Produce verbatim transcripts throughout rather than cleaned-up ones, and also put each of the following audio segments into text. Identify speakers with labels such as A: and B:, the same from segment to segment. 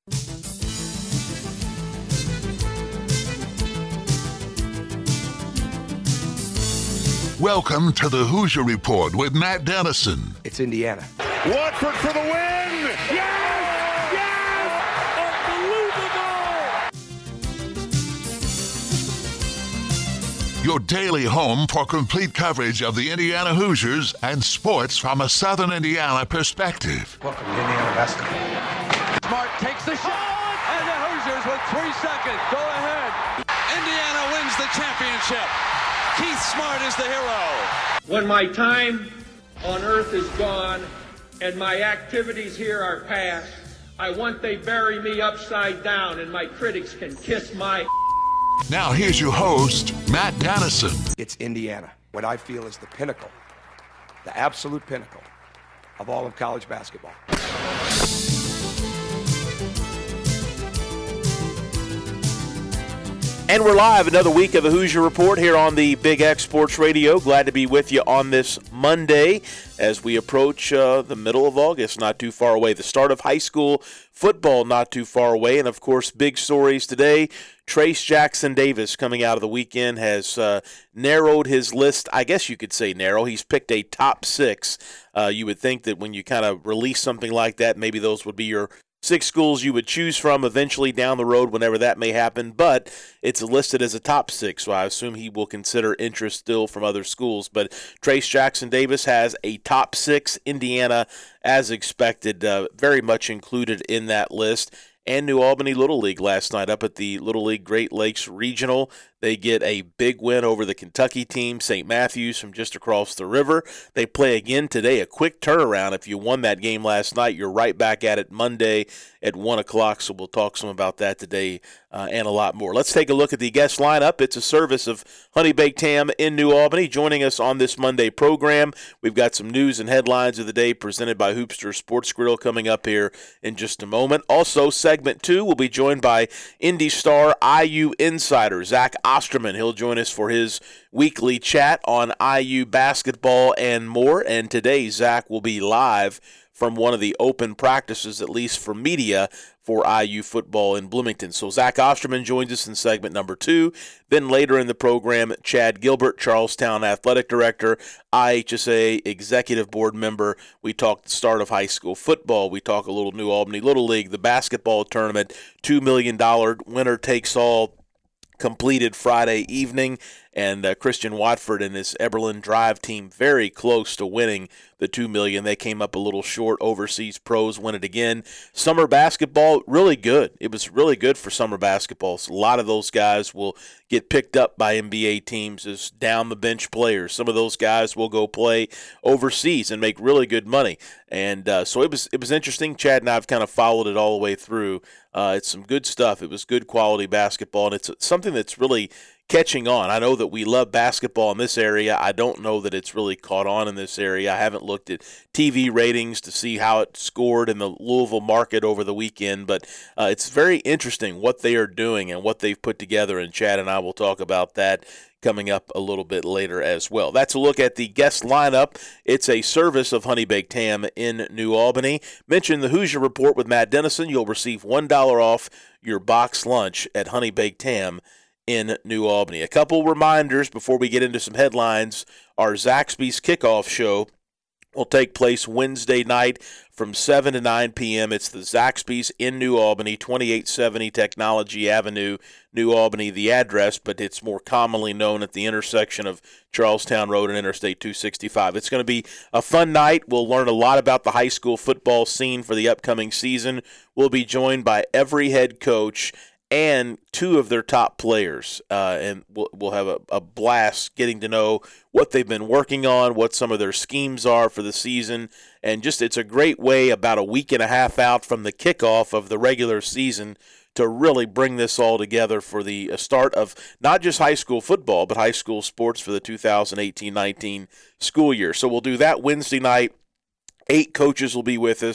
A: Welcome to the Hoosier Report with Matt Dennison.
B: It's Indiana.
C: Watford for the win! Yes! Yes!
A: Unbelievable! Your daily home for complete coverage of the Indiana Hoosiers and sports from a Southern Indiana perspective.
B: Welcome to Indiana basketball.
D: Smart takes the shot, and the Hoosiers with three seconds go ahead. Indiana wins the championship. Keith Smart is the hero.
E: When my time on earth is gone and my activities here are past, I want they bury me upside down and my critics can kiss my...
A: Now here's your host, Matt Dennison.
B: It's Indiana, what I feel is the pinnacle, the absolute pinnacle of all of college basketball.
F: And we're live, another week of the Hoosier Report here on the Big X Sports Radio. Glad to be with you on this Monday as we approach uh, the middle of August, not too far away. The start of high school football not too far away. And, of course, big stories today. Trayce Jackson Davis coming out of the weekend has uh, narrowed his list. I guess you could say narrow. He's picked a top six. Uh, you would think that when you kind of release something like that, maybe those would be your six schools you would choose from eventually down the road whenever that may happen, but it's listed as a top six, so I assume he will consider interest still from other schools. But Trayce Jackson Davis has a top six, Indiana, as expected, uh, very much included in that list. And New Albany Little League last night up at the Little League Great Lakes Regional. They get a big win over the Kentucky team, Saint Matthews, from just across the river. They play again today, a quick turnaround. If you won that game last night, you're right back at it Monday at one o'clock, so we'll talk some about that today uh, and a lot more. Let's take a look at the guest lineup. It's a service of Honey Baked Ham in New Albany. Joining us on this Monday program, we've got some news and headlines of the day presented by Hoopster Sports Grill coming up here in just a moment. Also, segment two, we'll be joined by Indy Star I U insider Zach Osterman. He'll join us for his weekly chat on I U basketball and more. And today, Zach will be live from one of the open practices, at least for media, for I U football in Bloomington. So Zach Osterman joins us in segment number two. Then later in the program, Chad Gilbert, Charlestown Athletic Director, I H S A Executive Board member. We talk the start of high school football. We talk a little New Albany Little League, the basketball tournament, two million dollars winner takes all, completed Friday evening, and uh, Christian Watford and his Eberlin Drive team very close to winning the two million dollars. They came up a little short. Overseas pros win it again. Summer basketball, really good. It was really good for summer basketball. So a lot of those guys will get picked up by N B A teams as down-the-bench players. Some of those guys will go play overseas and make really good money. And uh, so it was it was interesting. Chad and I have kind of followed it all the way through. Uh, it's some good stuff. It was good quality basketball, and it's something that's really catching on. I know that we love basketball in this area. I don't know that it's really caught on in this area. I haven't looked at T V ratings to see how it scored in the Louisville market over the weekend, but uh, it's very interesting what they are doing and what they've put together, and Chad and I will talk about that coming up a little bit later as well. That's a look at the guest lineup. It's a service of Honey Baked Ham in New Albany. Mention the Hoosier Report with Matt Dennison. You'll receive one dollar off your box lunch at Honey Baked Ham in New Albany. A couple reminders before we get into some headlines. Our Zaxby's Kickoff Show will take place Wednesday night from seven to nine p.m. It's the Zaxby's in New Albany, twenty-eight seventy Technology Avenue, New Albany, the address, but it's more commonly known at the intersection of Charlestown Road and Interstate two sixty-five. It's going to be a fun night. We'll learn a lot about the high school football scene for the upcoming season. We'll be joined by every head coach and two of their top players, uh, and we'll, we'll have a, a blast getting to know what they've been working on, what some of their schemes are for the season, and just it's a great way about a week and a half out from the kickoff of the regular season to really bring this all together for the start of not just high school football, but high school sports for the two thousand eighteen nineteen school year. So we'll do that Wednesday night. Eight coaches will be with us,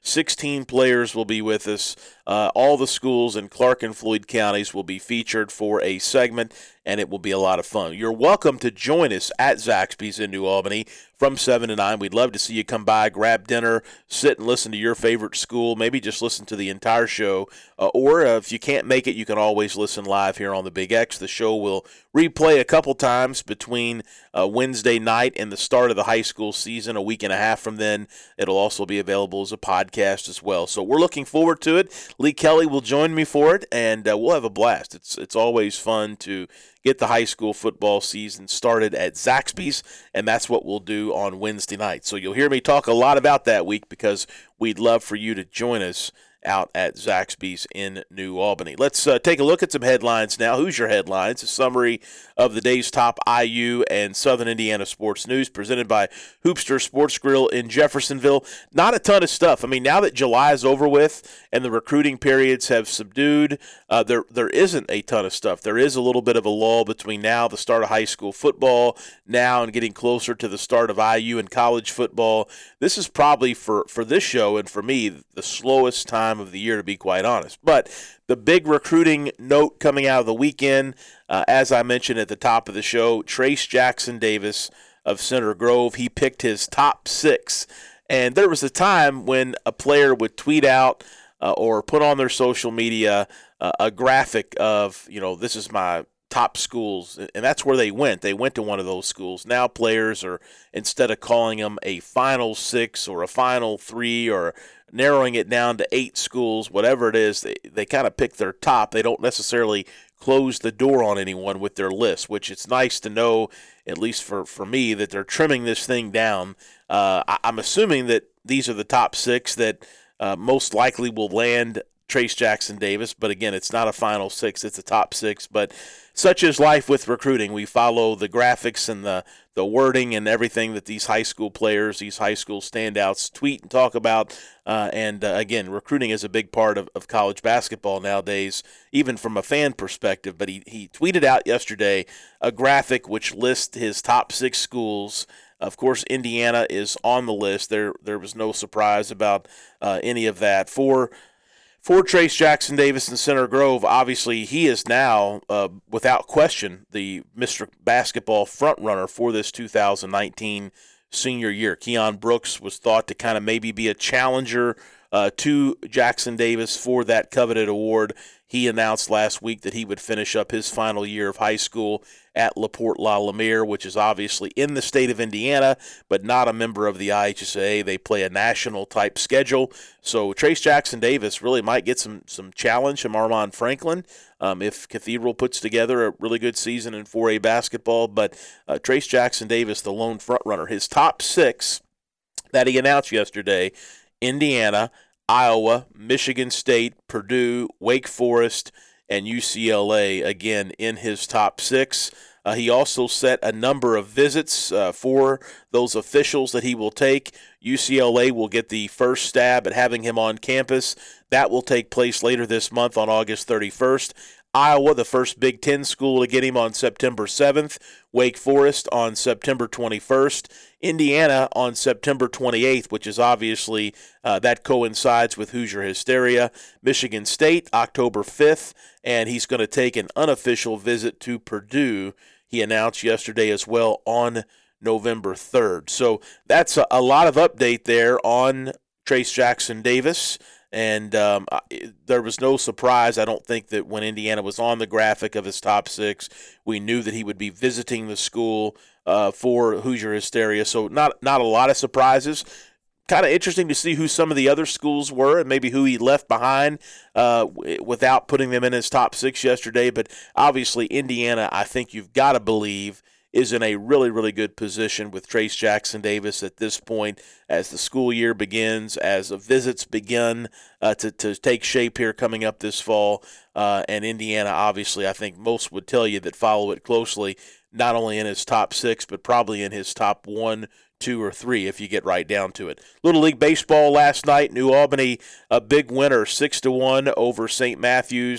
F: sixteen players will be with us. Uh, all the schools in Clark and Floyd counties will be featured for a segment, and it will be a lot of fun. You're welcome to join us at Zaxby's in New Albany from seven to nine. We'd love to see you come by, grab dinner, sit and listen to your favorite school, maybe just listen to the entire show. Uh, or uh, if you can't make it, you can always listen live here on the Big X. The show will replay a couple times between uh, Wednesday night and the start of the high school season. A week and a half from then, it'll also be available as a podcast as well. So we're looking forward to it. Lee Kelly will join me for it, and uh, we'll have a blast. It's it's always fun to get the high school football season started at Zaxby's, and that's what we'll do on Wednesday night. So you'll hear me talk a lot about that week because we'd love for you to join us out at Zaxby's in New Albany. Let's uh, take a look at some headlines now. Hoosier headlines, a summary of the day's top I U and Southern Indiana sports news presented by Hoopster Sports Grill in Jeffersonville. Not a ton of stuff. I mean, now that July is over with and the recruiting periods have subdued, uh, there there isn't a ton of stuff. There is a little bit of a lull between now, the start of high school football, now and getting closer to the start of I U and college football. This is probably, for, for this show and for me, the slowest time of the year, to be quite honest. But the big recruiting note coming out of the weekend, uh, as I mentioned at the top of the show, Trace Jackson Davis of Center Grove, he picked his top six. And there was a time when a player would tweet out uh, or put on their social media uh, a graphic of, you know, this is my top schools, and that's where they went. They went to one of those schools. Now players are, instead of calling them a final six or a final three or narrowing it down to eight schools, whatever it is, they, they kind of pick their top. They don't necessarily close the door on anyone with their list, which it's nice to know, at least for, for me, that they're trimming this thing down. Uh, I, I'm assuming that these are the top six that uh, most likely will land Trace Jackson Davis, but again, it's not a final six, it's a top six. But such is life with recruiting. We follow the graphics and the, the wording and everything that these high school players, these high school standouts tweet and talk about. Uh, and uh, again, recruiting is a big part of, of college basketball nowadays, even from a fan perspective. But he, he tweeted out yesterday a graphic which lists his top six schools. Of course, Indiana is on the list. There, there was no surprise about uh, any of that. For For Trace Jackson Davis in Center Grove, obviously he is now, uh, without question, the Mister Basketball frontrunner for this two thousand nineteen senior year. Keon Brooks was thought to kind of maybe be a challenger uh, to Jackson Davis for that coveted award. He announced last week that he would finish up his final year of high school at LaPorte La Lumiere, which is obviously in the state of Indiana, but not a member of the I H S A. They play a national-type schedule. So Trace Jackson Davis really might get some some challenge from Armand Franklin um, if Cathedral puts together a really good season in four A basketball. But uh, Trace Jackson Davis, the lone frontrunner, his top six that he announced yesterday, Indiana, Iowa, Michigan State, Purdue, Wake Forest, and U C L A, again, in his top six. Uh, he also set a number of visits uh, for those officials that he will take. U C L A will get the first stab at having him on campus. That will take place later this month on August thirty-first. Iowa, the first Big Ten school to get him, on September seventh. Wake Forest on September twenty-first. Indiana on September twenty-eighth, which is obviously, uh, that coincides with Hoosier Hysteria. Michigan State, October fifth, and he's going to take an unofficial visit to Purdue, he announced yesterday as well, on November third. So that's a, a lot of update there on Trace Jackson Davis. And um, there was no surprise, I don't think, that when Indiana was on the graphic of his top six, we knew that he would be visiting the school uh, for Hoosier Hysteria. So not not a lot of surprises. Kind of interesting to see who some of the other schools were and maybe who he left behind uh, without putting them in his top six yesterday. But obviously Indiana, I think you've got to believe, is in a really, really good position with Trace Jackson Davis at this point as the school year begins, as the visits begin uh, to, to take shape here coming up this fall. Uh, and Indiana, obviously, I think most would tell you that follow it closely, not only in his top six, but probably in his top one, two, or three if you get right down to it. Little League Baseball last night, New Albany, a big winner, six to one over Saint Matthews.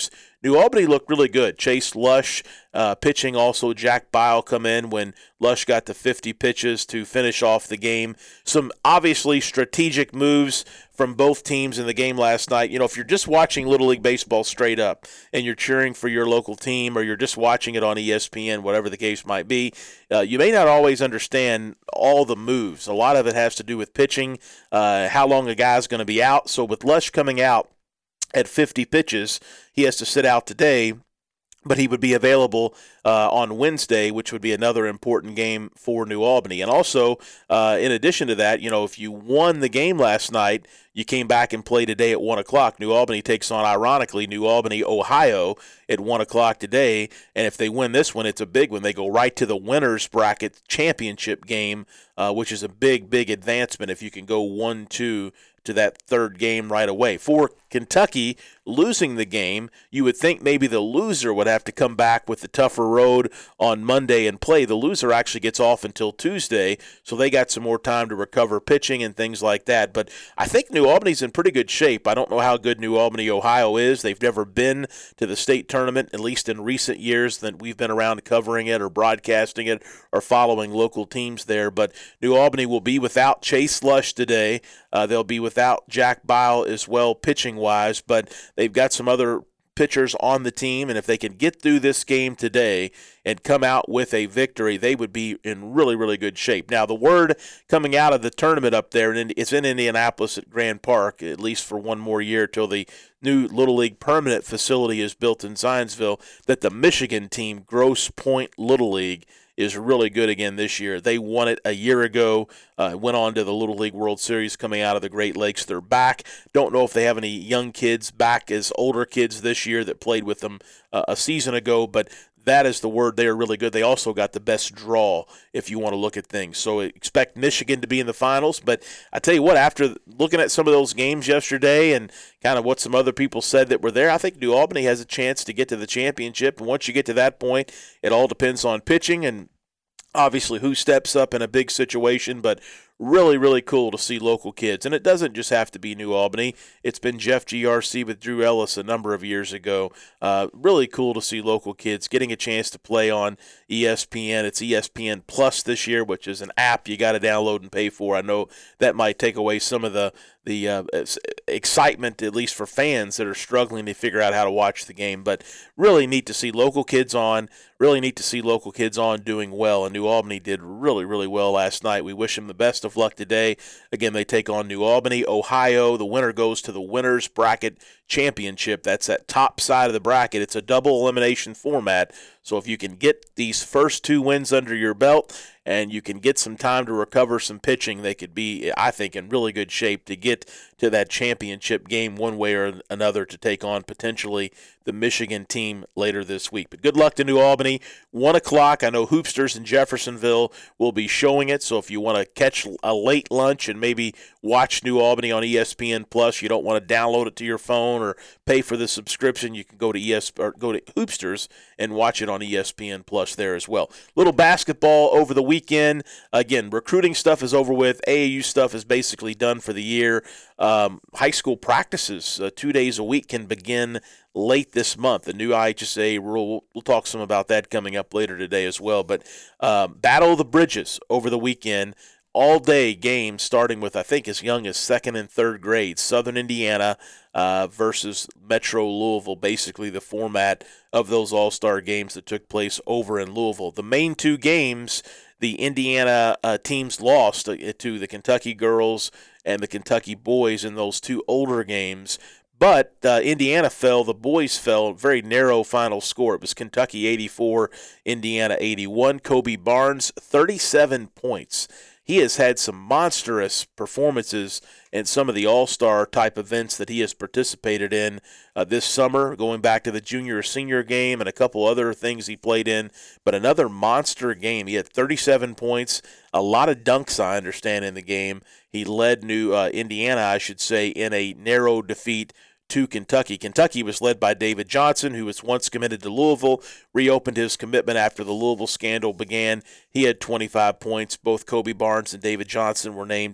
F: New Albany looked really good. Chase Lush uh, pitching, also Jack Bile come in when Lush got to fifty pitches to finish off the game. Some obviously strategic moves from both teams in the game last night. You know, if you're just watching Little League Baseball straight up and you're cheering for your local team, or you're just watching it on E S P N, whatever the case might be, uh, you may not always understand all the moves. A lot of it has to do with pitching, uh, how long a guy's going to be out. So with Lush coming out at fifty pitches, he has to sit out today, but he would be available uh, on Wednesday, which would be another important game for New Albany. And also, uh, in addition to that, you know, if you won the game last night, you came back and played today at one o'clock. New Albany takes on, ironically, New Albany, Ohio at one o'clock today. And if they win this one, it's a big one. They go right to the winner's bracket championship game, uh, which is a big, big advancement if you can go one two to that third game right away. For Kentucky, losing the game, you would think maybe the loser would have to come back with the tougher road on Monday and play. The loser actually gets off until Tuesday, so they got some more time to recover pitching and things like that. But I think New Albany's in pretty good shape. I don't know how good New Albany, Ohio is. They've never been to the state tournament, at least in recent years that we've been around covering it or broadcasting it or following local teams there. But New Albany will be without Chase Lush today. Uh, they'll be without Jack Bile as well, pitching-wise, but they've got some other pitchers on the team, and if they can get through this game today and come out with a victory, they would be in really, really good shape. Now, the word coming out of the tournament up there, and it's in Indianapolis at Grand Park, at least for one more year till the new Little League permanent facility is built in Zionsville, that the Michigan team, Grosse Pointe Little League, is really good again this year. They won it a year ago, uh, went on to the Little League World Series coming out of the Great Lakes. They're back. Don't know if they have any young kids back as older kids this year that played with them uh, a season ago, but that is the word. They are really good. They also got the best draw if you want to look at things. So expect Michigan to be in the finals. But I tell you what, after looking at some of those games yesterday and kind of what some other people said that were there, I think New Albany has a chance to get to the championship. And once you get to that point, it all depends on pitching and obviously who steps up in a big situation. But really, really cool to see local kids. And it doesn't just have to be New Albany. It's been Jeff G R C with Drew Ellis a number of years ago. Uh, really cool to see local kids getting a chance to play on E S P N. It's E S P N Plus this year, which is an app you got to download and pay for. I know that might take away some of the, the uh, excitement, at least for fans that are struggling to figure out how to watch the game. But really neat to see local kids on. Really neat to see local kids on doing well. And New Albany did really, really well last night. We wish them the best of luck today. Again, they take on New Albany, Ohio. The winner goes to the winner's bracket championship. That's that top side of the bracket. It's a double elimination format. So if you can get these first two wins under your belt and you can get some time to recover some pitching, they could be, I think, in really good shape to get to that championship game one way or another to take on potentially the Michigan team later this week. But good luck to New Albany. One o'clock. I know Hoopsters in Jeffersonville will be showing it. So if you want to catch a late lunch and maybe watch New Albany on E S P N Plus, you don't want to download it to your phone or pay for the subscription, you can go to E S or go to Hoopsters and watch it on E S P N Plus there as well. Little basketball over the weekend. Again, recruiting stuff is over with. A A U stuff is basically done for the year. Um, high school practices uh, two days a week can begin late this month. The new I H S A rule, we'll talk some about that coming up later today as well. But uh, Battle of the Bridges over the weekend. All-day games starting with, I think, as young as second and third grade. Southern Indiana uh, versus Metro Louisville, basically the format of those all-star games that took place over in Louisville. The main two games, the Indiana uh, teams lost to, to the Kentucky girls and the Kentucky boys in those two older games. But uh, Indiana fell, the boys fell, very narrow final score. It was Kentucky eighty-four, Indiana eighty-one. Kobe Barnes, thirty-seven points. He has had some monstrous performances in some of the all-star type events that he has participated in uh, this summer, going back to the junior or senior game and a couple other things he played in. But another monster game. He had thirty-seven points, a lot of dunks, I understand, in the game. He led New uh, Indiana, I should say, in a narrow defeat to Kentucky. Kentucky was led by David Johnson, who was once committed to Louisville, reopened his commitment after the Louisville scandal began. He had twenty-five points. Both Kobe Barnes and David Johnson were named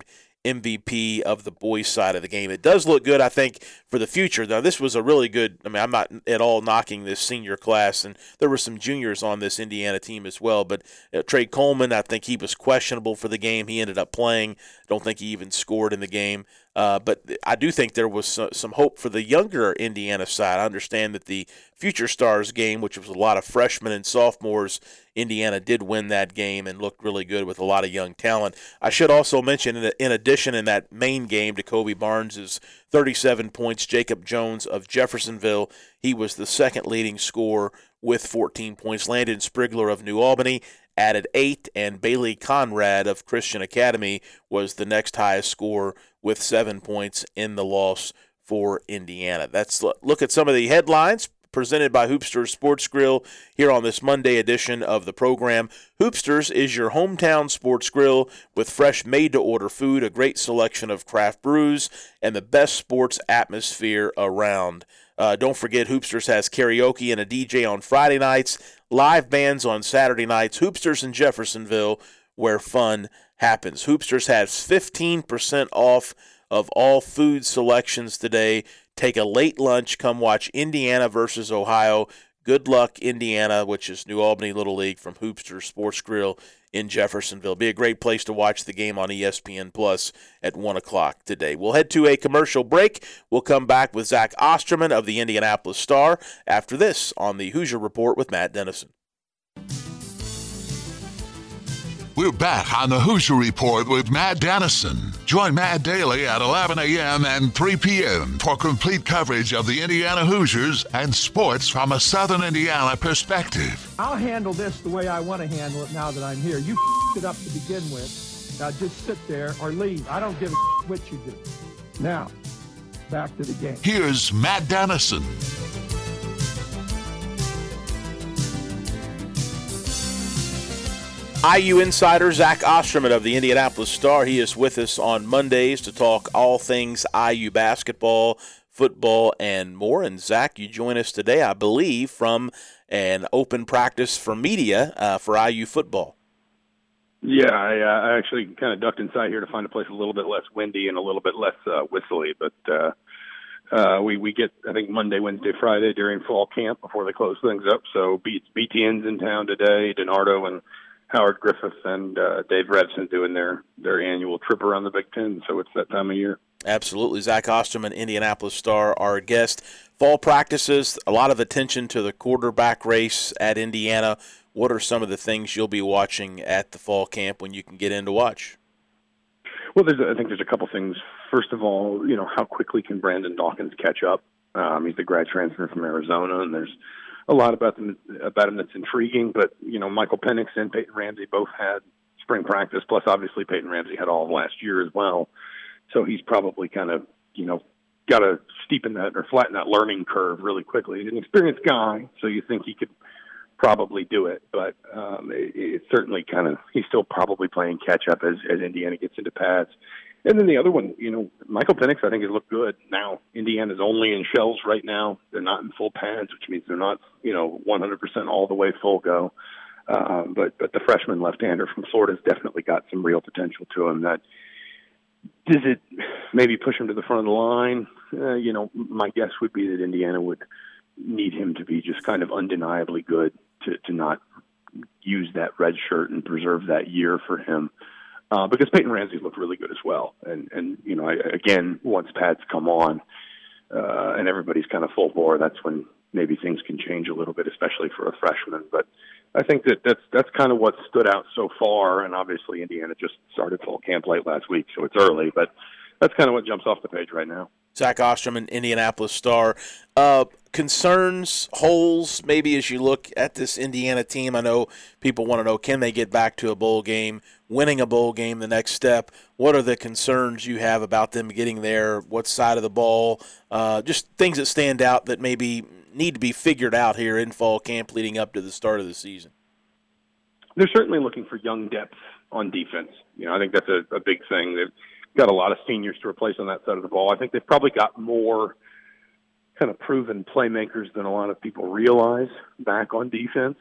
F: M V P of the boys' side of the game. It does look good, I think, for the future. Now, this was a really good – I mean, I'm not at all knocking this senior class, and there were some juniors on this Indiana team as well. But uh, Trey Coleman, I think he was questionable for the game. He ended up playing. I don't think he even scored in the game. Uh, but I do think there was some hope for the younger Indiana side. I understand that the Future Stars game, which was a lot of freshmen and sophomores, Indiana did win that game and looked really good with a lot of young talent. I should also mention, in addition, in that main game, Jacoby Barnes' thirty-seven points. Jacob Jones of Jeffersonville, he was the second leading scorer with fourteen points. Landon Sprigler of New Albany added eight, and Bailey Conrad of Christian Academy was the next highest scorer with seven points in the loss for Indiana. That's look at some of the headlines presented by Hoopsters Sports Grill here on this Monday edition of the program. Hoopsters is your hometown sports grill with fresh made-to-order food, a great selection of craft brews, and the best sports atmosphere around. Uh, don't forget, Hoopsters has karaoke and a D J on Friday nights, live bands on Saturday nights. Hoopsters in Jeffersonville, where fun happens. Hoopsters has fifteen percent off of all food selections today. Take a late lunch. Come watch Indiana versus Ohio. Good luck, Indiana, which is New Albany Little League from Hoopsters Sports Grill in Jeffersonville. Be a great place to watch the game on E S P N Plus at one o'clock today. We'll head to a commercial break. We'll come back with Zach Osterman of the Indianapolis Star after this on the Hoosier Report with Matt Dennison.
A: We're back on the Hoosier Report with Matt Dennison. Join Matt daily at eleven a.m. and three p.m. for complete coverage of the Indiana Hoosiers and sports from a Southern Indiana perspective.
G: I'll handle this the way I want to handle it now that I'm here. You f***ed it up to begin with. Now just sit there or leave. I don't give a f- what you do. Now, back to the game.
A: Here's Matt Dennison.
F: I U insider Zach Osterman of the Indianapolis Star. He is with us on Mondays to talk all things I U basketball, football, and more. And Zach, you join us today, I believe, from an open practice for media uh, for I U football.
H: Yeah, I, uh, I actually kind of ducked inside here to find a place a little bit less windy and a little bit less uh, whistly. But uh, uh, we, we get, I think, Monday, Wednesday, Friday during fall camp before they close things up. So B- BTN's in town today, DiNardo and Howard Griffith and uh, Dave Revson doing their, their annual trip around the Big Ten, so it's that time of year.
F: Absolutely. Zach Osterman, Indianapolis Star, our guest. Fall practices, a lot of attention to the quarterback race at Indiana. What are some of the things you'll be watching at the fall camp when you can get in to watch?
H: Well, there's, I think there's a couple things. First of all, you know, how quickly can Brandon Dawkins catch up? Um, he's the grad transfer from Arizona, and there's a lot about them about him that's intriguing, but you know, Michael Penix and Peyton Ramsey both had spring practice. Plus, obviously, Peyton Ramsey had all of last year as well. So he's probably kind of you know got to steepen that or flatten that learning curve really quickly. He's an experienced guy, so you think he could probably do it, but um, it, it's certainly kind of he's still probably playing catch up as as Indiana gets into pads. And then the other one, you know, Michael Penix, I think, has looked good. Now, Indiana's only in shells right now. They're not in full pads, which means they're not, you know, one hundred percent all the way full go. Uh, but but the freshman left-hander from Florida has definitely got some real potential to him. That does it maybe push him to the front of the line? Uh, you know, my guess would be that Indiana would need him to be just kind of undeniably good to, to not use that red shirt and preserve that year for him. Uh, because Peyton Ramsey's looked really good as well. And, and you know, I, again, once pads come on uh, and everybody's kind of full bore, that's when maybe things can change a little bit, especially for a freshman. But I think that that's, that's kind of what stood out so far. And obviously Indiana just started fall camp late last week, so it's early. But that's kind of what jumps off the page right now.
F: Zach Osterman, Indianapolis Star. Uh, concerns, holes, maybe as you look at this Indiana team. I know people want to know, can they get back to a bowl game, winning a bowl game the next step? What are the concerns you have about them getting there? What side of the ball? Uh, just things that stand out that maybe need to be figured out here in fall camp leading up to the start of the season.
H: They're certainly looking for young depth on defense. You know, I think that's a, a big thing. They've got a lot of seniors to replace on that side of the ball. I think they've probably got more kind of proven playmakers than a lot of people realize back on defense.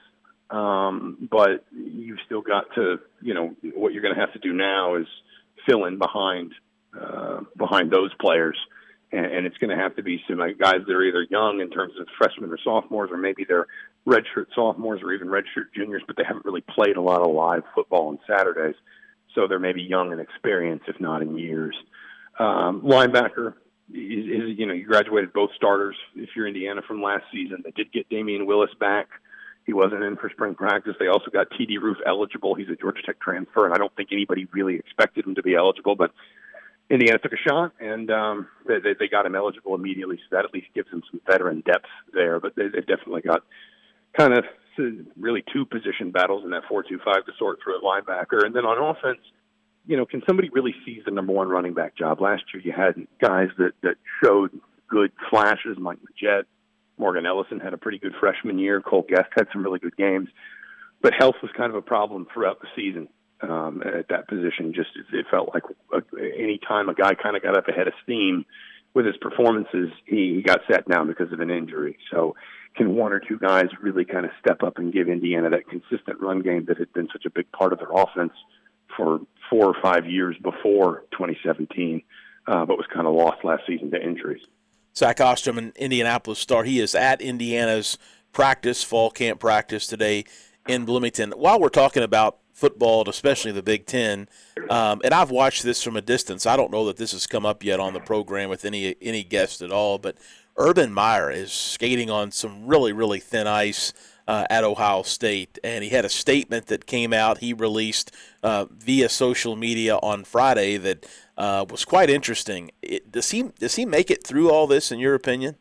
H: Um, but you've still got to, you know, what you're going to have to do now is fill in behind uh, behind those players. And, and it's going to have to be some guys that are either young in terms of freshmen or sophomores, or maybe they're redshirt sophomores or even redshirt juniors, but they haven't really played a lot of live football on Saturdays. So they're maybe young in experience, if not in years. Um, linebacker is, is, you know, you graduated both starters if you're Indiana from last season. They did get Damian Willis back. He wasn't in for spring practice. They also got T D Roof eligible. He's a Georgia Tech transfer, and I don't think anybody really expected him to be eligible, but Indiana took a shot, and um, they, they, they got him eligible immediately, so that at least gives them some veteran depth there. But they, they've definitely got kind of really two position battles in that four two five to sort through at linebacker. And then on offense, you know, can somebody really seize the number one running back job? Last year you had guys that, that showed good flashes. Mike Majette, Morgan Ellison had a pretty good freshman year. Cole Guest had some really good games. But health was kind of a problem throughout the season um, at that position. Just it felt like any time a guy kind of got up ahead of steam with his performances, he, he got sat down because of an injury. So can one or two guys really kind of step up and give Indiana that consistent run game that had been such a big part of their offense for four or five years before twenty seventeen, uh, but was kind of lost last season to injuries.
F: Zach Ostrom, an Indianapolis Star. He is at Indiana's practice, fall camp practice today in Bloomington. While we're talking about football, especially the Big Ten, um, and I've watched this from a distance. I don't know that this has come up yet on the program with any any guest at all, but Urban Meyer is skating on some really, really thin ice uh, at Ohio State, and he had a statement that came out he released uh, via social media on Friday that uh, was quite interesting. It, does he does he make it through all this, in your opinion?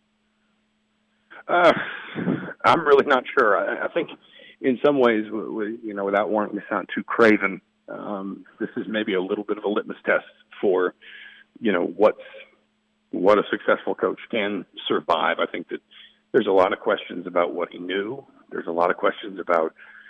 H: Uh, I'm really not sure. I, I think in some ways, we, you know, without wanting to sound too craven, um, this is maybe a little bit of a litmus test for, you know, what's what a successful coach can survive. I think that there's a lot of questions about what he knew. There's a lot of questions about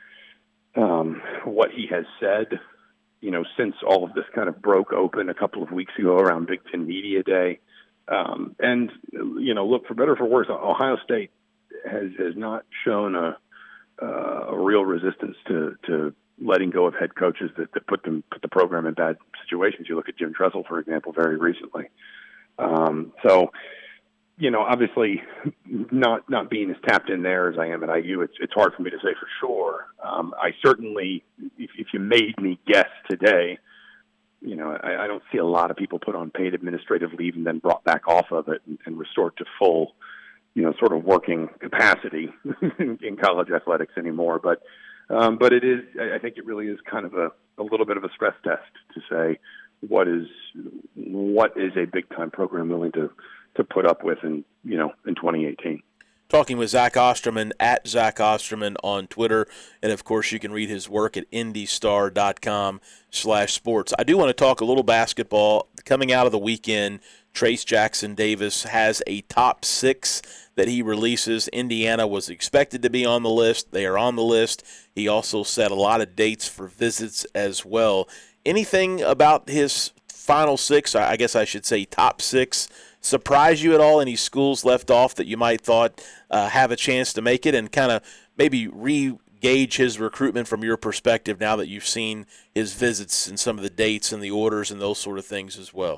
H: um, what he has said, you know, since all of this kind of broke open a couple of weeks ago around Big Ten Media Day. Um, and, you know, look, for better or for worse, Ohio State has, has not shown a, uh, a real resistance to, to letting go of head coaches that, that put them put the program in bad situations. You look at Jim Tressel, for example, very recently. Um, so, you know, obviously not, not being as tapped in there as I am at I U, it's, it's hard for me to say for sure. Um, I certainly, if, if you made me guess today, you know, I, I don't see a lot of people put on paid administrative leave and then brought back off of it and, and restored to full, you know, sort of working capacity in, in college athletics anymore. But, um, but it is, I think it really is kind of a, a little bit of a stress test to say, what is what is a big-time program willing to, to put up with in, you know, in twenty eighteen?
F: Talking with Zach Osterman at Zach Osterman on Twitter, and of course you can read his work at indystar dot com slash sports. I do want to talk a little basketball. Coming out of the weekend, Trace Jackson Davis has a top six that he releases. Indiana was expected to be on the list. They are on the list. He also set a lot of dates for visits as well. Anything about his final six, I guess I should say top six, surprise you at all? Any schools left off that you might thought uh, have a chance to make it, and kind of maybe re-gauge his recruitment from your perspective now that you've seen his visits and some of the dates and the orders and those sort of things as well?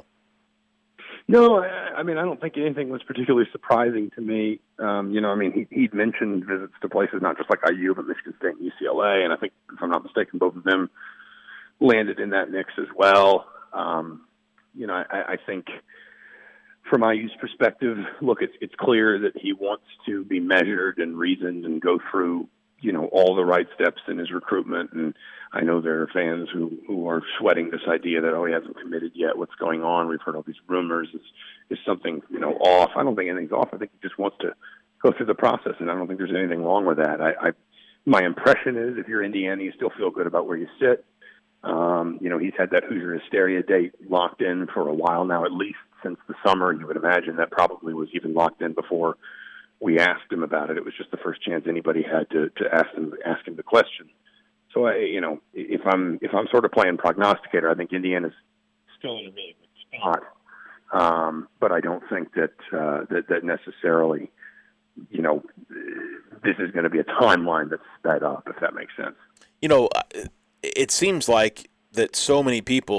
H: No, I, I mean, I don't think anything was particularly surprising to me. Um, you know, I mean, he, he'd mentioned visits to places not just like I U, but Michigan State and U C L A, and I think, if I'm not mistaken, both of them landed in that mix as well. Um, you know, I, I think from I U's perspective, look, it's it's clear that he wants to be measured and reasoned and go through, you know, all the right steps in his recruitment. And I know there are fans who, who are sweating this idea that, oh, he hasn't committed yet. What's going on? We've heard all these rumors. Is, is something, you know, off? I don't think anything's off. I think he just wants to go through the process, and I don't think there's anything wrong with that. I, I my impression is if you're Indiana, you still feel good about where you sit. Um, you know, he's had that Hoosier Hysteria date locked in for a while now, at least since the summer. You would imagine that probably was even locked in before we asked him about it. It was just the first chance anybody had to, to ask him ask him the question. So, I, you know, if I'm if I'm sort of playing prognosticator, I think Indiana's still in a really good spot. Um, but I don't think that, uh, that that necessarily, you know, this is going to be a timeline that's sped up, if that makes sense.
F: You know, it seems like that so many people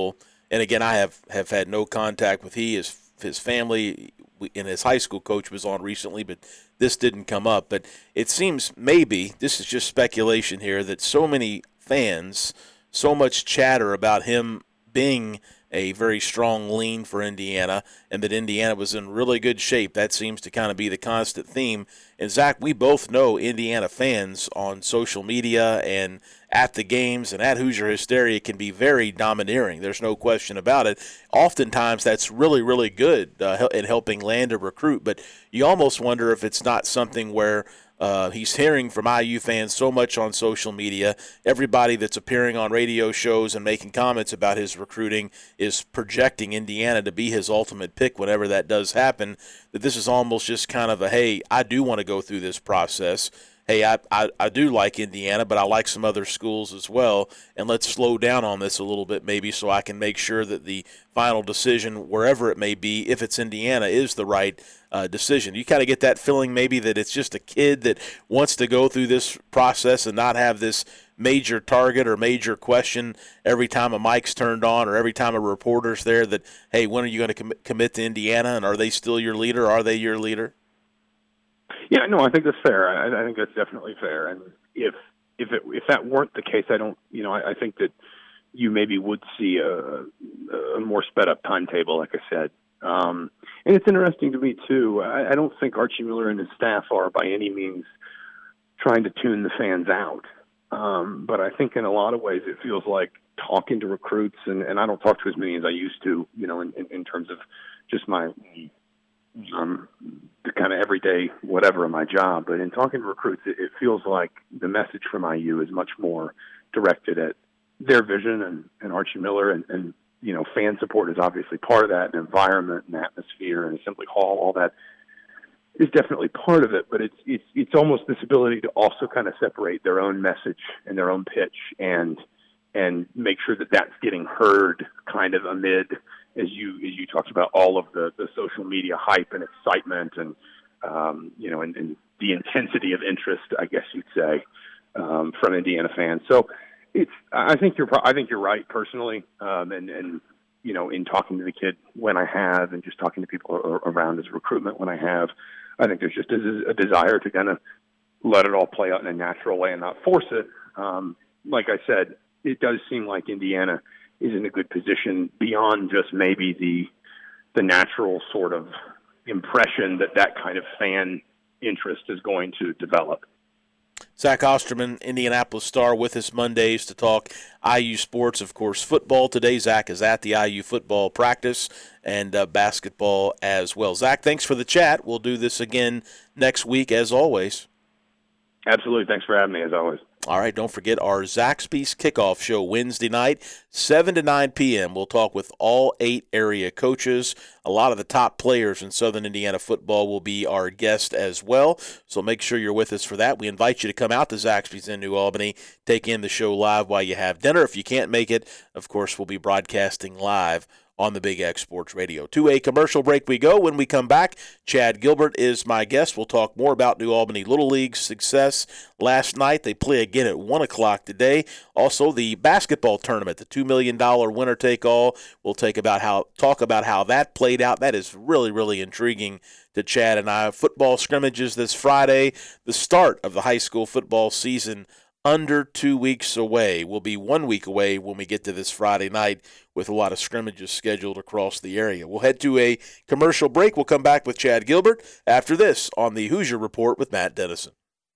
F: and again, I have, have had no contact with he, his, his family, and his high school coach was on recently, but this didn't come up. But it seems maybe, this is just speculation here, that so many fans, so much chatter about him being a very strong lean for Indiana, and that Indiana was in really good shape. That seems to kind of be the constant theme. And, Zach, we both know Indiana fans on social media and at the games and at Hoosier Hysteria can be very domineering. There's no question about it. Oftentimes that's really, really good uh, in helping land a recruit, but you almost wonder if it's not something where Uh, he's hearing from I U fans so much on social media. Everybody that's appearing on radio shows and making comments about his recruiting is projecting Indiana to be his ultimate pick whenever that does happen, that this is almost just kind of a, hey, I do want to go through this process. Hey, I, I, I do like Indiana, but I like some other schools as well, and let's slow down on this a little bit maybe so I can make sure that the final decision, wherever it may be, if it's Indiana, is the right uh, decision. You kind of get that feeling maybe that it's just a kid that wants to go through this process and not have this major target or major question every time a mic's turned on or every time a reporter's there that, hey, when are you going to com- commit to Indiana, and are they still your leader? Are they your leader?
H: Yeah, no, I think that's fair. I, I think that's definitely fair. And if if it, if that weren't the case, I don't, you know, I, I think that you maybe would see a, a more sped up timetable, like I said. Um, and it's interesting to me too. I, I don't think Archie Miller and his staff are by any means trying to tune the fans out. Um, but I think in a lot of ways it feels like talking to recruits, and, and I don't talk to as many as I used to, you know, in, in, in terms of just my um, the kind of everyday whatever of my job. But in talking to recruits, it, it feels like the message from I U is much more directed at their vision and, and Archie Miller, and, and, you know, fan support is obviously part of that, and environment and atmosphere and Assembly Hall, all that is definitely part of it. But it's it's it's almost this ability to also kind of separate their own message and their own pitch, and and make sure that that's getting heard kind of amid, as you as you talked about, all of the, the social media hype and excitement, and um, you know, and, and the intensity of interest, I guess you'd say, um, from Indiana fans. So it's I think you're I think you're right personally, um, and and you know, in talking to the kid when I have, and just talking to people around his recruitment when I have, I think there's just a, a desire to kind of let it all play out in a natural way and not force it. Um, like I said, it does seem like Indiana is in a good position beyond just maybe the the natural sort of impression that that kind of fan interest is going to develop.
F: Zach Osterman, Indianapolis Star, with us Mondays to talk I U sports, of course, football. Today, Zach is at the I U football practice, and uh, basketball as well. Zach, thanks for the chat. We'll do this again next week, as always.
H: Absolutely. Thanks for having me, as always.
F: All right, don't forget our Zaxby's Kickoff Show Wednesday night, seven to nine p.m. We'll talk with all eight area coaches. A lot of the top players in Southern Indiana football will be our guest as well, so make sure you're with us for that. We invite you to come out to Zaxby's in New Albany, take in the show live while you have dinner. If you can't make it, of course, we'll be broadcasting live on the Big X Sports Radio. To a commercial break we go. When we come back, Chad Gilbert is my guest. We'll talk more about New Albany Little League's success last night. They play again at one o'clock today. Also, the basketball tournament, the two million dollars winner-take-all. We'll take about how, talk about how that played out. That is really, really intriguing to Chad and I. Football scrimmages this Friday, the start of the high school football season under two weeks away. We'll be one week away when we get to this Friday night, with a lot of scrimmages scheduled across the area. We'll head to a commercial break. We'll come back with Chad Gilbert after this on the Hoosier Report with Matt Dennison.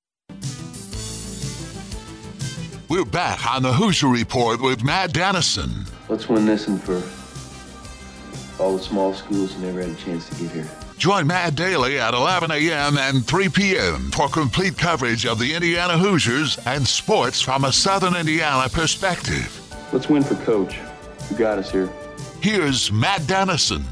A: We're back on the Hoosier Report with Matt Dennison.
I: Let's win this one for all the small schools who never had a chance to get here.
A: Join Matt daily at eleven a.m. and three p.m. for complete coverage of the Indiana Hoosiers and sports from a Southern Indiana perspective.
I: Let's win for Coach, who got us here.
A: Here's Matt Dennison.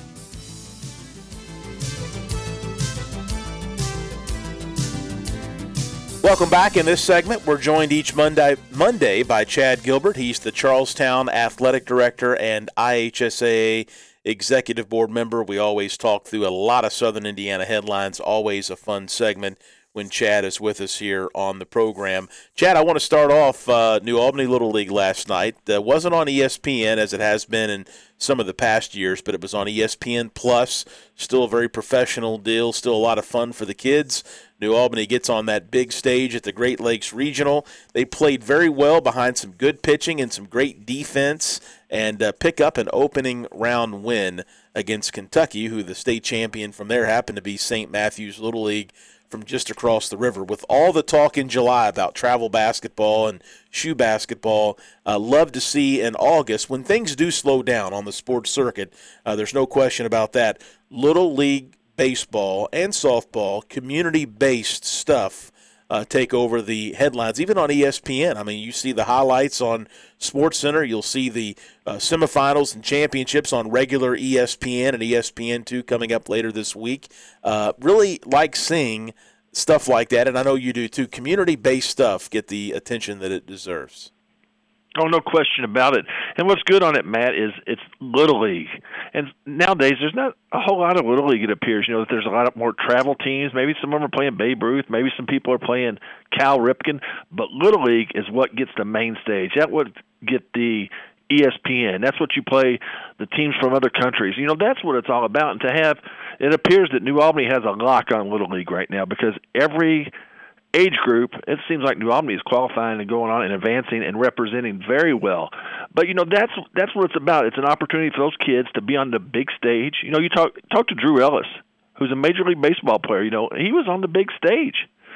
F: Welcome back. In this segment, we're joined each Monday, Monday by Chad Gilbert. He's the Charlestown Athletic Director and I H S A A Executive Board member. We always talk through a lot of Southern Indiana headlines, always a fun segment when Chad is with us here on the program. Chad, I want to start off uh, New Albany Little League last night. It uh, wasn't on E S P N as it has been in some of the past years, but it was on E S P N Plus. Still a very professional deal, still a lot of fun for the kids. New Albany gets on that big stage at the Great Lakes Regional. They played very well behind some good pitching and some great defense and uh, pick up an opening round win against Kentucky, who the state champion from there happened to be Saint Matthews Little League from just across the river. With all the talk in July about travel basketball and shoe basketball, uh, love to see in August, when things do slow down on the sports circuit, uh, there's no question about that, Little League baseball and softball, community-based stuff, uh, take over the headlines, even on E S P N. I mean, you see the highlights on SportsCenter. You'll see the uh, semifinals and championships on regular E S P N and E S P N two coming up later this week. Uh, really like seeing stuff like that, and I know you do too. Community-based stuff get the attention that it deserves.
J: Oh, no question about it. And what's good on it, Matt, is it's Little League. And nowadays, there's not a whole lot of Little League, it appears. You know, that there's a lot of more travel teams. Maybe some of them are playing Babe Ruth. Maybe some people are playing Cal Ripken. But Little League is what gets the main stage. That would get the E S P N. That's what you play the teams from other countries. You know, that's what it's all about. And to have, it appears that New Albany has a lock on Little League right now because every age group, it seems like New Albany is qualifying and going on and advancing and representing very well. But, you know, that's that's what it's about. It's an opportunity for those kids to be on the big stage. You know, you talk talk to Drew Ellis, who's a Major League Baseball player. You know, he was on the big stage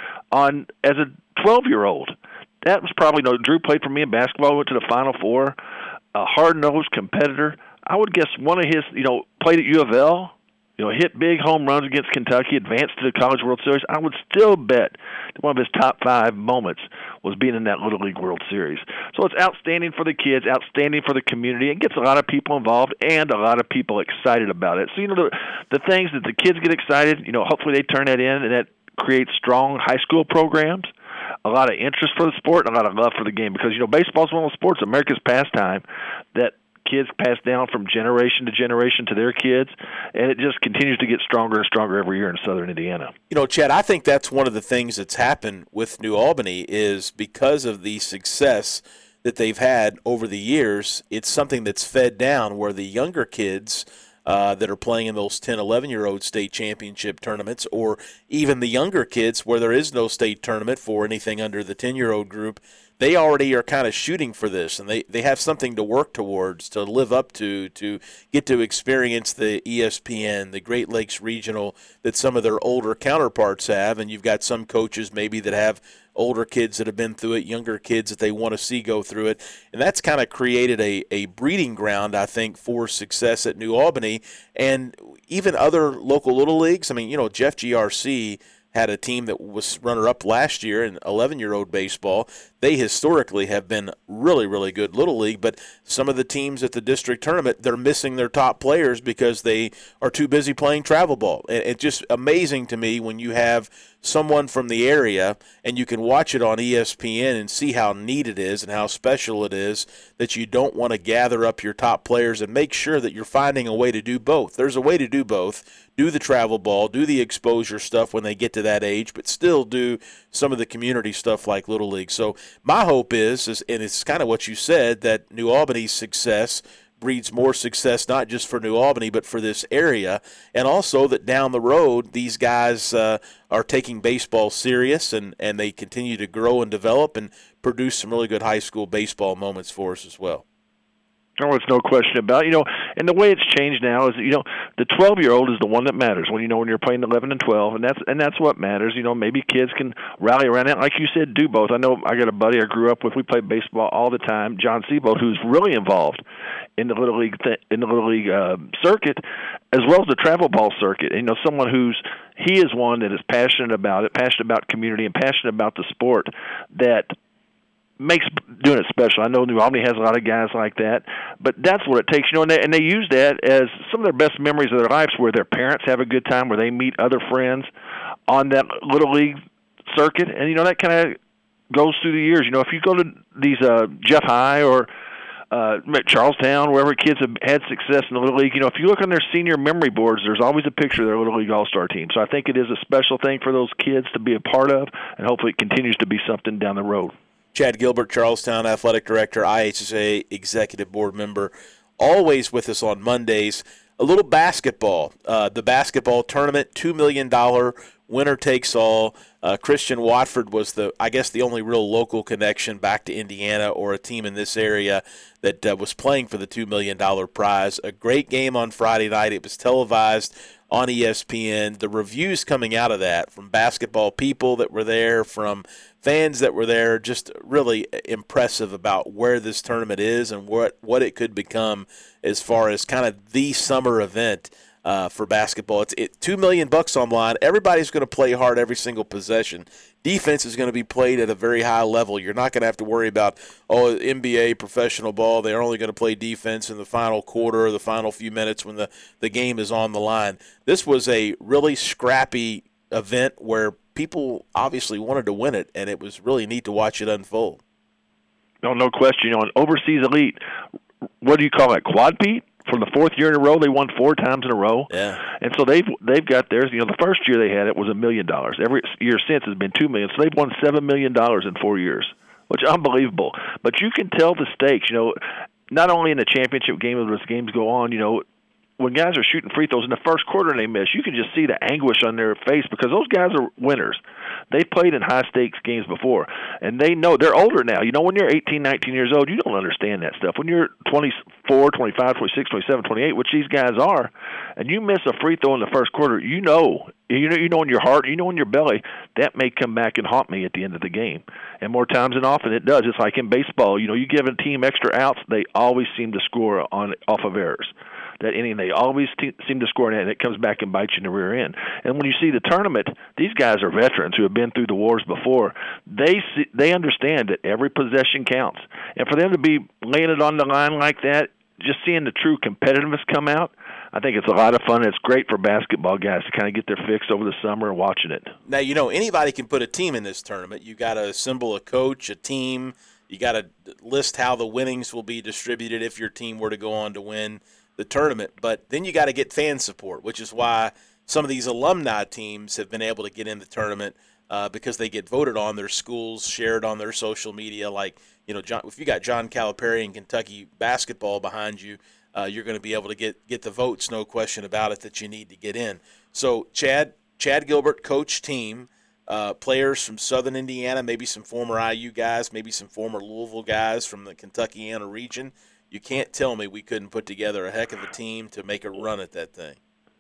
J: on as a twelve-year-old. That was probably, you know, Drew played for me in basketball, went to the Final Four, a hard-nosed competitor. I would guess one of his, you know, played at U of L, you know, hit big home runs against Kentucky, advanced to the College World Series. I would still bet that one of his top five moments was being in that Little League World Series. So it's outstanding for the kids, outstanding for the community. It gets a lot of people involved and a lot of people excited about it. So, you know, the, the things that the kids get excited, you know, hopefully they turn that in, and that creates strong high school programs, a lot of interest for the sport, and a lot of love for the game. Because, you know, baseball is one of those sports, America's pastime, that kids pass down from generation to generation to their kids, and it just continues to get stronger and stronger every year in southern Indiana.
F: You know, Chad, I think that's one of the things that's happened with New Albany is because of the success that they've had over the years, it's something that's fed down where the younger kids uh, that are playing in those ten, eleven-year-old state championship tournaments, or even the younger kids where there is no state tournament for anything under the ten-year-old group, they already are kind of shooting for this, and they, they have something to work towards, to live up to, to get to experience the E S P N, the Great Lakes Regional that some of their older counterparts have, and you've got some coaches maybe that have older kids that have been through it, younger kids that they want to see go through it, and that's kind of created a, a breeding ground, I think, for success at New Albany, and even other local little leagues. I mean, you know, Jeff G R C had a team that was runner-up last year in eleven-year-old baseball. They historically have been really, really good Little League, but some of the teams at the district tournament, they're missing their top players because they are too busy playing travel ball. It's just amazing to me when you have someone from the area and you can watch it on E S P N and see how neat it is and how special it is that you don't want to gather up your top players and make sure that you're finding a way to do both. There's a way to do both. Do the travel ball, do the exposure stuff when they get to that age, but still do some of the community stuff like Little League. So my hope is, is and it's kind of what you said, that New Albany's success breeds more success not just for New Albany but for this area, and also that down the road these guys uh, are taking baseball serious and, and they continue to grow and develop and produce some really good high school baseball moments for us as well.
J: Oh, there's no question about it. You know, and the way it's changed now is, you know, the twelve-year-old is the one that matters when, you know, when you're playing eleven and twelve, and that's and that's what matters. You know, maybe kids can rally around that. Like you said, do both. I know I got a buddy I grew up with. We played baseball all the time, John Seabold, who's really involved in the Little League th- in the Little League uh, circuit, as well as the travel ball circuit. And, you know, someone who's he is one that is passionate about it, passionate about community, and passionate about the sport that makes doing it special. I know New Albany has a lot of guys like that, but that's what it takes, you know, and they, and they use that as some of their best memories of their lives, where their parents have a good time, where they meet other friends on that Little League circuit, and, you know, that kind of goes through the years. You know, if you go to these uh, Jeff High or uh, Charlestown, wherever kids have had success in the Little League. You know, if you look on their senior memory boards, there's always a picture of their Little League All-Star team. So I think it is a special thing for those kids to be a part of, and hopefully it continues to be something down the road.
F: Chad Gilbert, Charlestown Athletic Director, I H S A Executive Board Member, always with us on Mondays. A little basketball. Uh, the basketball tournament, two million dollars, winner takes all. Uh, Christian Watford was, the, I guess, the only real local connection back to Indiana or a team in this area that uh, was playing for the two million dollars prize. A great game on Friday night. It was televised on E S P N. The reviews coming out of that from basketball people that were there, from fans that were there, just really impressive about where this tournament is and what, what it could become as far as kind of the summer event uh, for basketball. It's it, two million bucks online. Everybody's going to play hard every single possession. Defense is going to be played at a very high level. You're not going to have to worry about, oh, N B A professional ball, they're only going to play defense in the final quarter or the final few minutes when the, the game is on the line. This was a really scrappy event where people obviously wanted to win it, and it was really neat to watch it unfold.
J: No, no question. You know, an overseas elite, what do you call it, quad-peat? For the fourth year in a row, they won four times in a row.
F: Yeah.
J: And so they've they've got theirs. You know, the first year they had it was a million dollars. Every year since has been two million. So they've won seven million dollars in four years, which is unbelievable. But you can tell the stakes. You know, not only in the championship game as games go on. You know, when guys are shooting free throws in the first quarter and they miss, you can just see the anguish on their face because those guys are winners. They played in high-stakes games before, and they know they're older now. You know, when you're eighteen, nineteen years old, you don't understand that stuff. When you're twenty-four, twenty-five, twenty-six, twenty-seven, twenty-eight, which these guys are, and you miss a free throw in the first quarter, you know, you know, you know in your heart, you know in your belly, that may come back and haunt me at the end of the game. And more times than often it does. It's like in baseball. You know, you give a team extra outs, they always seem to score on off of errors. That inning, they always te- seem to score, and it comes back and bites you in the rear end. And when you see the tournament, these guys are veterans who have been through the wars before. They see, they understand that every possession counts. And for them to be laying it on the line like that, just seeing the true competitiveness come out, I think it's a lot of fun. It's great for basketball guys to kind of get their fix over the summer and watching it.
F: Now, you know, anybody can put a team in this tournament. You got to assemble a coach, a team. You got to list how the winnings will be distributed if your team were to go on to win the tournament, but then you got to get fan support, which is why some of these alumni teams have been able to get in the tournament uh, because they get voted on. Their schools shared on their social media. Like, you know, John, if you got John Calipari and Kentucky basketball behind you, uh, you're going to be able to get get the votes, no question about it, that you need to get in. So Chad Chad Gilbert, coach team, uh, players from Southern Indiana, maybe some former I U guys, maybe some former Louisville guys from the Kentuckiana region. You can't tell me we couldn't put together a heck of a team to make a run at that thing.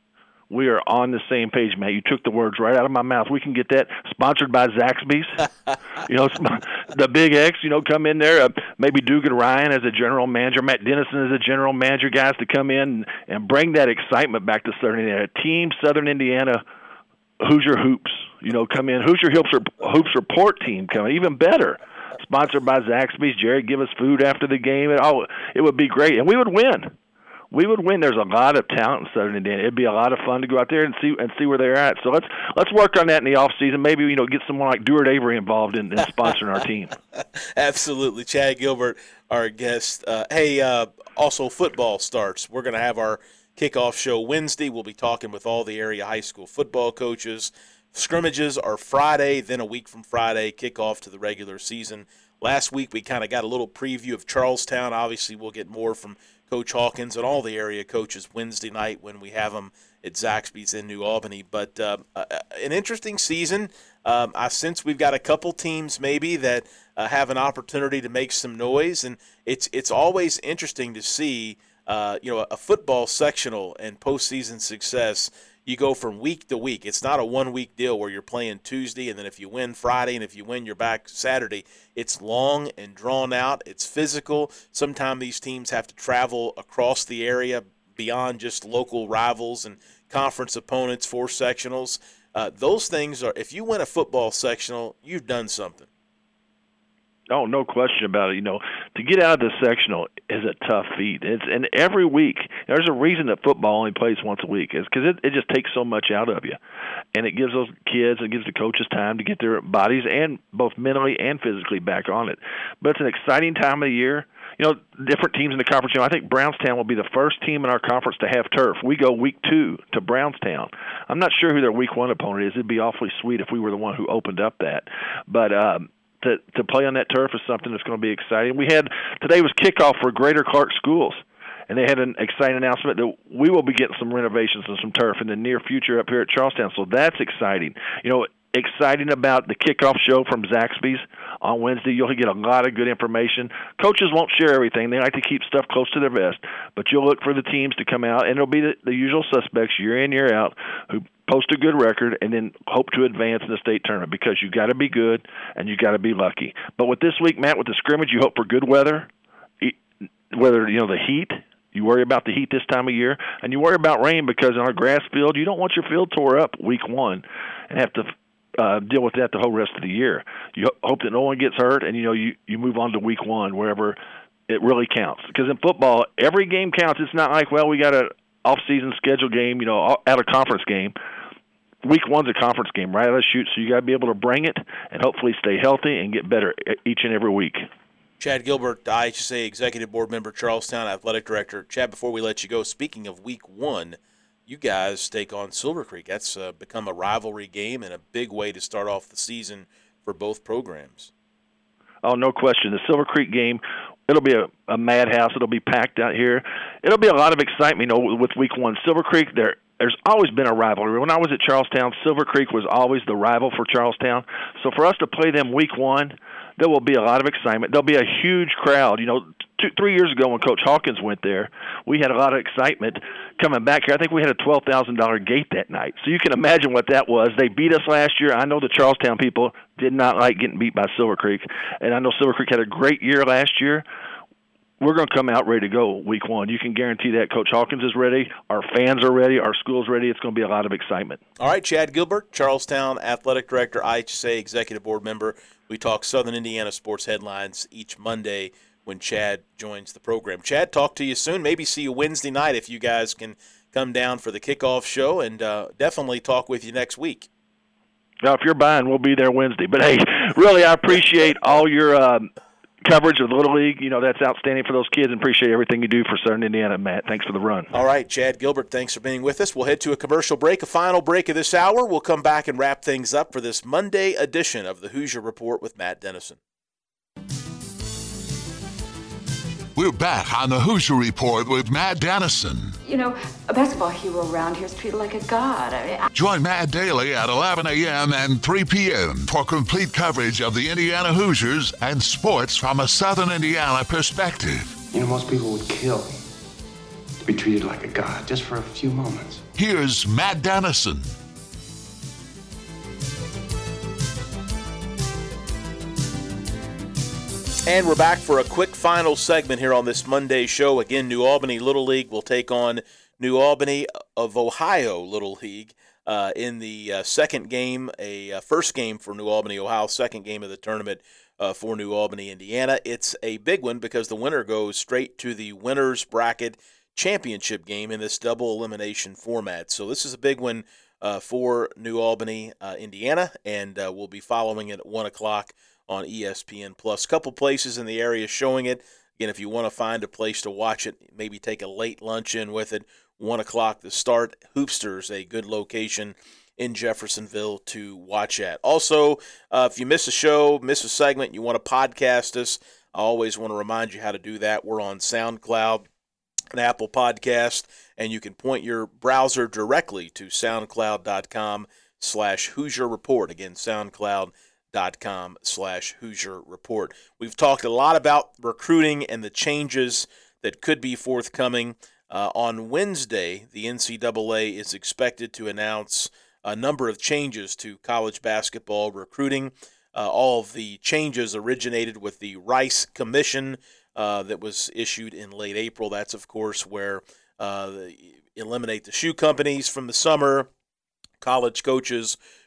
J: We are on the same page, Matt. You took the words right out of my mouth. We can get that sponsored by Zaxby's. You know, the Big X, you know, come in there. Uh, maybe Dugan Ryan as a general manager, Matt Dennison as a general manager, guys to come in and bring that excitement back to Southern Indiana. Team Southern Indiana Hoosier Hoops, you know, come in. Hoosier Hoops, Hoops Report team coming, even better. Sponsored by Zaxby's. Jerry, give us food after the game. It, oh, it would be great, and we would win. We would win. There's a lot of talent in Southern Indiana. It'd be a lot of fun to go out there and see and see where they're at. So let's let's work on that in the off season. Maybe, you know, get someone like Dewart Avery involved in, in sponsoring our team.
F: Absolutely, Chad Gilbert, our guest. Uh, hey, uh, also football starts. We're going to have our kickoff show Wednesday. We'll be talking with all the area high school football coaches. Scrimmages are Friday, then a week from Friday, kickoff to the regular season. Last week we kind of got a little preview of Charlestown. Obviously we'll get more from Coach Hawkins and all the area coaches Wednesday night when we have them at Zaxby's in New Albany. But uh, an interesting season. Um, I sense we've got a couple teams maybe that uh, have an opportunity to make some noise, and it's it's always interesting to see uh, you know a football sectional and postseason success. You go from week to week. It's not a one-week deal where you're playing Tuesday, and then if you win Friday, and if you win, you're back Saturday. It's long and drawn out. It's physical. Sometimes these teams have to travel across the area beyond just local rivals and conference opponents for sectionals. Uh, those things are – if you win a football sectional, you've done something.
J: Oh, no question about it. You know, to get out of the sectional is a tough feat. It's and every week there's a reason that football only plays once a week. Is because it, it just takes so much out of you, and it gives those kids, it gives the coaches time to get their bodies and both mentally and physically back on it. But it's an exciting time of the year. you know, different teams in the conference. You know, I think Brownstown will be the first team in our conference to have turf. We go week two to Brownstown. I'm not sure who their week one opponent is. It'd be awfully sweet if we were the one who opened up that. But um, to to play on that turf is something that's going to be exciting. We had today was kickoff for Greater Clark Schools, and they had an exciting announcement that we will be getting some renovations and some turf in the near future up here at Charlestown. So that's exciting. You know, exciting about the kickoff show from Zaxby's on Wednesday. You'll get a lot of good information. Coaches won't share everything. They like to keep stuff close to their vest, but you'll look for the teams to come out, and it'll be the, the usual suspects year in, year out who post a good record and then hope to advance in the state tournament, because you got to be good and you got to be lucky. But with this week, Matt, with the scrimmage, you hope for good weather, whether, you know, the heat. You worry about the heat this time of year, and you worry about rain, because on a grass field, you don't want your field tore up week one and have to uh, deal with that the whole rest of the year. You hope that no one gets hurt, and, you know, you, you move on to week one wherever it really counts. Because in football, every game counts. It's not like, well, we got an off-season schedule game, you know, out of conference game. Week one's a conference game right out of the chute, so you got to be able to bring it and hopefully stay healthy and get better each and every week.
F: Chad Gilbert, I H S A Executive Board Member, Charlestown Athletic Director. Chad, before we let you go, speaking of week one, you guys take on Silver Creek. That's uh, become a rivalry game and a big way to start off the season for both programs.
J: Oh, no question. The Silver Creek game, it'll be a, a madhouse. It'll be packed out here. It'll be a lot of excitement, you know, with week one. Silver Creek, there, there's always been a rivalry. When I was at Charlestown, Silver Creek was always the rival for Charlestown. So for us to play them week one, there will be a lot of excitement. There'll be a huge crowd. You know, two, three years ago when Coach Hawkins went there, we had a lot of excitement coming back here. I think we had a twelve thousand dollars gate that night. So you can imagine what that was. They beat us last year. I know the Charlestown people did not like getting beat by Silver Creek, and I know Silver Creek had a great year last year. We're going to come out ready to go week one. You can guarantee that. Coach Hawkins is ready. Our fans are ready. Our school's ready. It's going to be a lot of excitement.
F: All right, Chad Gilbert, Charlestown Athletic Director, I H S A Executive Board Member. We talk Southern Indiana sports headlines each Monday when Chad joins the program. Chad, talk to you soon. Maybe see you Wednesday night if you guys can come down for the kickoff show, and uh, definitely talk with you next week.
J: Now, if you're buying, we'll be there Wednesday. But, hey, really, I appreciate all your um, – coverage of the Little League. You know, that's outstanding for those kids, and appreciate everything you do for Southern Indiana, Matt. Thanks for the run.
F: All right, Chad Gilbert, thanks for being with us. We'll head to a commercial break, a final break of this hour. We'll come back and wrap things up for this Monday edition of the Hoosier Report with Matt Dennison.
A: We're back on the Hoosier Report with Matt Dennison.
K: You know, a basketball hero around here is treated like a god. I mean, I...
A: Join Matt daily at eleven a.m. and three p.m. for complete coverage of the Indiana Hoosiers and sports from a Southern Indiana perspective.
L: You know, most people would kill to be treated like a god just for a few moments.
A: Here's Matt Dennison.
F: And we're back for a quick final segment here on this Monday show. Again, New Albany Little League will take on New Albany of Ohio Little League uh, in the uh, second game, a uh, first game for New Albany, Ohio, second game of the tournament uh, for New Albany, Indiana. It's a big one because the winner goes straight to the winner's bracket championship game in this double elimination format. So this is a big one uh, for New Albany, uh, Indiana, and uh, we'll be following it at one o'clock on E S P N Plus. A couple places in the area showing it. Again, if you want to find a place to watch it, maybe take a late lunch in with it, one o'clock to start. Hoopster's a good location in Jeffersonville to watch at. Also, uh, if you miss a show, miss a segment, you want to podcast us, I always want to remind you how to do that. We're on SoundCloud and Apple Podcast, and you can point your browser directly to soundcloud.com slash Hoosier Report. Again, SoundCloud dot com slash Hoosier Report. We've talked a lot about recruiting and the changes that could be forthcoming. Uh, on Wednesday, the N C double A is expected to announce a number of changes to college basketball recruiting. Uh, all of the changes originated with the Rice Commission uh, that was issued in late April. That's, of course, where uh, eliminate the shoe companies from the summer. College coaches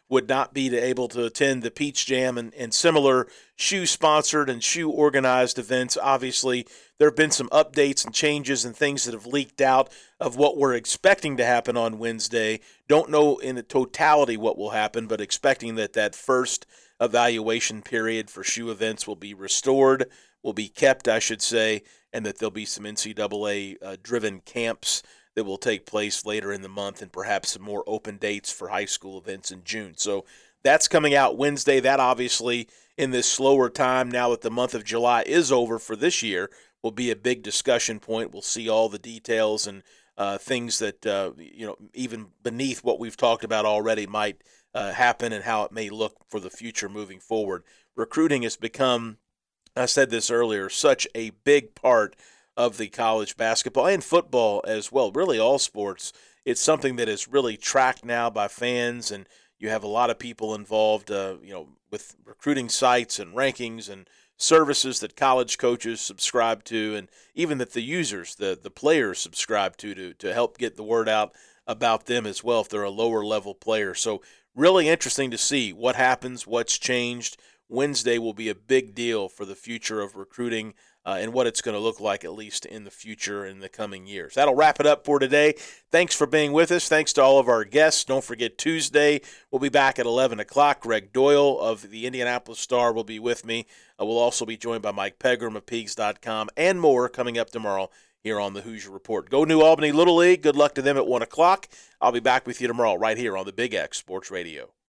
F: would not be to able to attend the Peach Jam and, and similar shoe-sponsored and shoe-organized events. Obviously, there have been some updates and changes and things that have leaked out of what we're expecting to happen on Wednesday. Don't know in the totality what will happen, but expecting that that first evaluation period for shoe events will be restored, will be kept, I should say, and that there'll be some N C double A-driven uh, camps that will take place later in the month and perhaps some more open dates for high school events in June. So that's coming out Wednesday. That obviously in this slower time now that the month of July is over for this year will be a big discussion point. We'll see all the details and uh, things that, uh, you know, even beneath what we've talked about already might uh, happen and how it may look for the future moving forward. Recruiting has become, I said this earlier, such a big part of the college basketball and football as well, really all sports. It's something that is really tracked now by fans, and you have a lot of people involved, uh, you know, with recruiting sites and rankings and services that college coaches subscribe to, and even that the users, the the players subscribe to, to to help get the word out about them as well if they're a lower level player. So really interesting to see what happens, what's changed. Wednesday will be a big deal for the future of recruiting uh, and what it's going to look like, at least in the future in the coming years. That'll wrap it up for today. Thanks for being with us. Thanks to all of our guests. Don't forget Tuesday, we'll be back at eleven o'clock. Greg Doyle of the Indianapolis Star will be with me. Uh, we'll also be joined by Mike Pegram of Peegs dot com and more coming up tomorrow here on the Hoosier Report. Go New Albany Little League. Good luck to them at one o'clock. I'll be back with you tomorrow right here on the Big X Sports Radio.